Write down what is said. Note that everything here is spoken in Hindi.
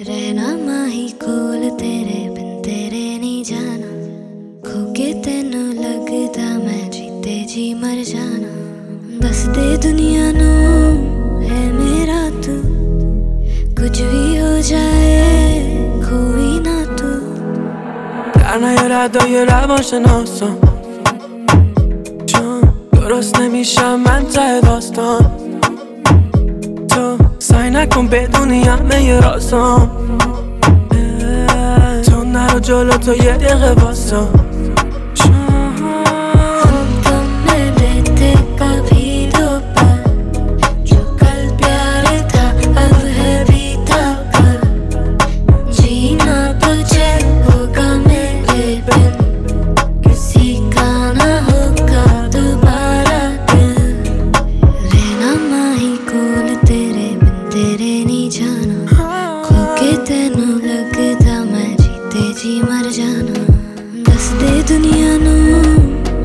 रहना माही कोल तेरे बिन तेरे नहीं जाना, खो के तेनू लगदा मैं जीते जी मर जाना। दस दे दुनिया नू है मेरा तू, कुछ भी हो जाए कोई ना तू। در نیارد روانشناسان چون درست نمیشم من ته داستان. تو سعی نکن بدونی همه رازام، تو نرو جلو تو یه دقیقه واسا. तेनू लगदा मैं जीते जी मर जाना। दस दे दुनिया नू